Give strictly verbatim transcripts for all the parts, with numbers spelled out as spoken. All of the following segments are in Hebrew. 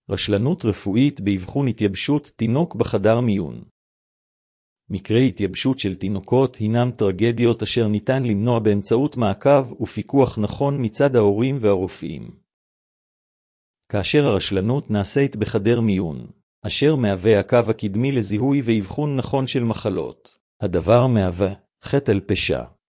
רשלנות רפואית באבחון התייבשות תינוק בחדר מיון. מקרי התייבשות של תינוקות הינם טרגדיות אשר ניתן למנוע באמצעות מעקב ופיקוח נכון מצד ההורים והרופאים. כאשר הרשלנות נעשית בחדר מיון, אשר מהווה הקו הקדמי לזיהוי ואבחון נכון של מחלות, הדבר מהווה חטא על פשע.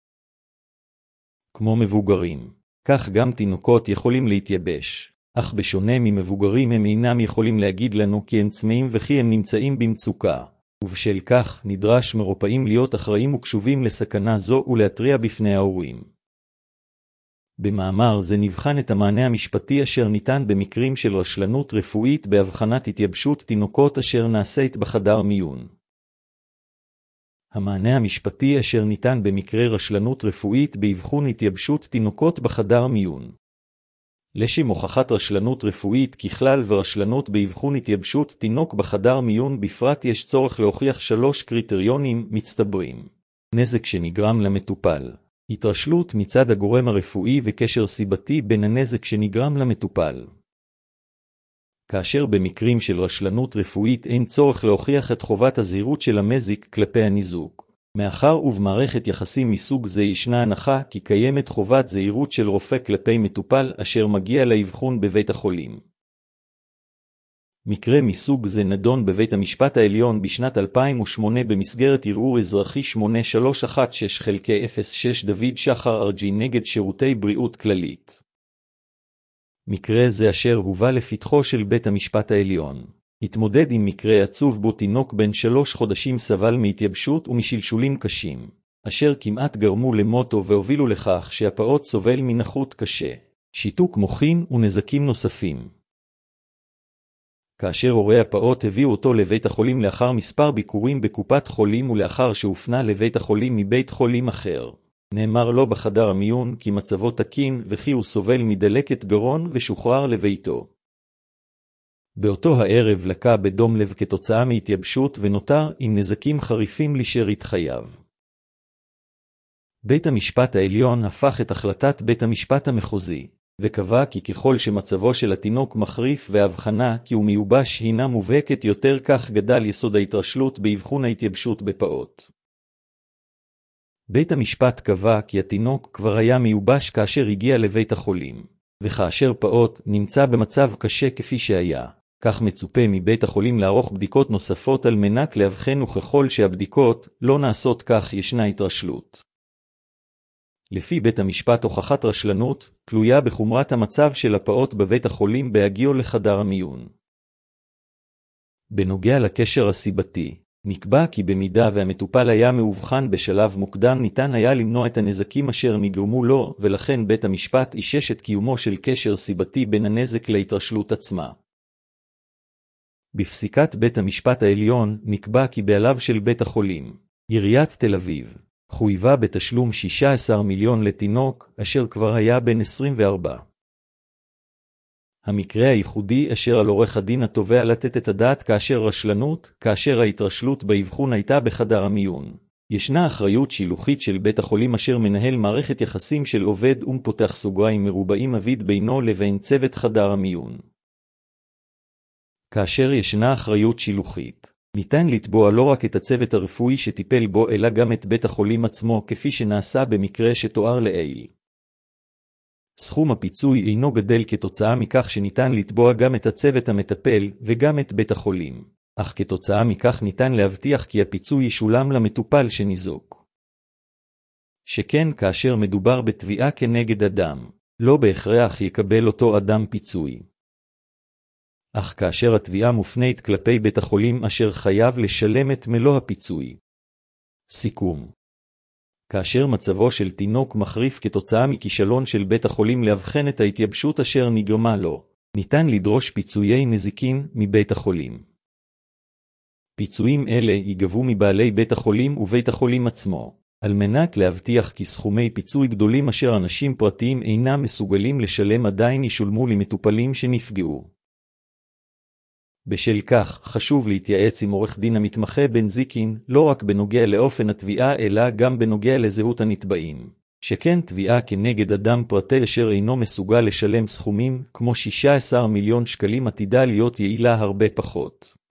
כמו מבוגרים, כך גם תינוקות יכולים להתייבש, אך בשונה ממבוגרים הם אינם יכולים להגיד לנו כי הם צמאים וכי הם נמצאים במצוקה, ובשל כך נדרש מרופאים להיות אחראים וקשובים לסכנה זו ולהתריע בפני ההורים. במאמר זה נבחן את המענה המשפטי אשר ניתן במקרים של רשלנות רפואית בהבחנת התייבשות תינוקות אשר נעשית בחדר מיון. המענה המשפטי אשר ניתן במקרה רשלנות רפואית באבחון התייבשות תינוקות בחדר מיון. לשם הוכחת רשלנות רפואית ככלל ורשלנות באבחון התייבשות תינוק בחדר מיון בפרט יש צורך להוכיח שלוש קריטריונים מצטברים. נזק שנגרם למטופל, התרשלות מצד הגורם הרפואי וקשר סיבתי בין הנזק שנגרם למטופל. כאשר במקרים של רשלנות רפואית אין צורך להוכיח את חובת הזהירות של המזיק כלפי הניזוק. מאחר ובמערכת יחסים מסוג זה ישנה הנחה כי קיימת חובת זהירות של רופא כלפי מטופל אשר מגיע לאבחון בבית החולים. מקרה מסוג זה נדון בבית המשפט העליון בשנת אלפיים ושמונה במסגרת ערעור אזרחי שמונה שלוש אחת שש חלקי אפס שש דוד שחר ארג'י נגד שירותי בריאות כללית. מקרה זה אשר הובא לפתחו של בית המשפט העליון, התמודד עם מקרה עצוב בו תינוק בן שלוש חודשים סבל מהתייבשות ומשלשולים קשים, אשר כמעט גרמו למותו והובילו לכך שהפעוט סובל מנכות קשה, שיתוק מוחין ונזקים נוספים. כאשר הורי הפעוט הביאו אותו לבית החולים לאחר מספר ביקורים בקופת חולים ולאחר שהופנה לבית החולים מבית חולים אחר, נאמר לו בחדר המיון כי מצבו תקין וכי הוא סובל מדלקת גרון ושוחרר לביתו. באותו הערב לקה בדום לב כתוצאה מהתייבשות ונותר עם נזקים חריפים לשארית חייו. בית המשפט העליון הפך את החלטת בית המשפט המחוזי, וקבע כי ככל שמצבו של התינוק מחריף והבחנה כי הוא מיובש הינה מובהקת יותר כך גדל יסוד ההתרשלות באבחון ההתייבשות בפעוט. בית המשפט קבע כי התינוק כבר היה מיובש כאשר הגיע לבית החולים, וכאשר פעוט נמצא במצב קשה כפי שהיה, כך מצופה מבית החולים לערוך בדיקות נוספות על מנת להבחן וככל שהבדיקות לא נעשות כך ישנה התרשלות. לפי בית המשפט הוכחת רשלנות תלויה בחומרת המצב של הפעוט בבית החולים בהגיעו לחדר המיון. בנוגע לקשר הסיבתי, נקבע כי במידה והמטופל היה מאובחן בשלב מוקדם ניתן היה למנוע את הנזקים אשר נגרמו לו, ולכן בית המשפט אישש את קיומו של קשר סיבתי בין הנזק להתרשלות עצמה. בפסיקת בית המשפט העליון נקבע כי בעליו של בית החולים, עיריית תל אביב, חויבה בתשלום שישה עשר מיליון לתינוק אשר כבר היה בן עשרים וארבע. המקרה הייחודי אשר על עורך הדין התובע לתת את הדעת כאשר רשלנות, כאשר ההתרשלות באבחון הייתה בחדר המיון. ישנה אחריות שילוחית של בית החולים אשר מנהל מערכת יחסים של עובד ומפותח סוגריים מרובעים אביד בינו לבין צוות חדר המיון. כאשר ישנה אחריות שילוחית, ניתן לתבוע לא רק את הצוות הרפואי שטיפל בו אלא גם את בית החולים עצמו כפי שנעשה במקרה שתואר לעיל. סכום הפיצוי אינו גדל כתוצאה מכך שניתן לתבוע גם את הצוות המטפל וגם את בית החולים, אך כתוצאה מכך ניתן להבטיח כי הפיצוי ישולם למטופל שניזוק. שכן כאשר מדובר בתביעה כנגד אדם, לא בהכרח יקבל אותו אדם פיצוי. אך כאשר התביעה מופנית כלפי בית החולים אשר חייב לשלם את מלוא הפיצוי. סיכום. כאשר מצבו של תינוק מחריף כתוצאה מכישלון של בית החולים להבחן את ההתייבשות אשר נגרמה לו, ניתן לדרוש פיצויי נזיקין מבית החולים. פיצויים אלה ייגבו מבעלי בית החולים ובית החולים עצמו, על מנת להבטיח כי סכומי פיצוי גדולים אשר אנשים פרטיים אינם מסוגלים לשלם עדיין ישולמו למטופלים שנפגעו. בשל כך, חשוב להתייעץ עם עורך דין המתמחה בנזיקין, לא רק בנוגע לאופן התביעה אלא גם בנוגע לזהות הנתבעים. שכן תביעה כנגד אדם פרטי אשר אינו מסוגל לשלם סכומים כמו שישה עשר מיליון שקלים עתידה להיות יעילה הרבה פחות.